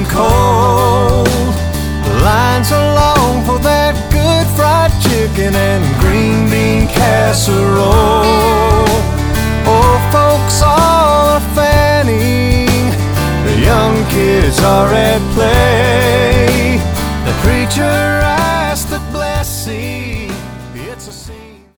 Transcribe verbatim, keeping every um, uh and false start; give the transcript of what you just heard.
cold. The lines are long for that good fried chicken and green bean casserole. Old folks all are fanning, the young kids are at play. The preacher asked the blessing.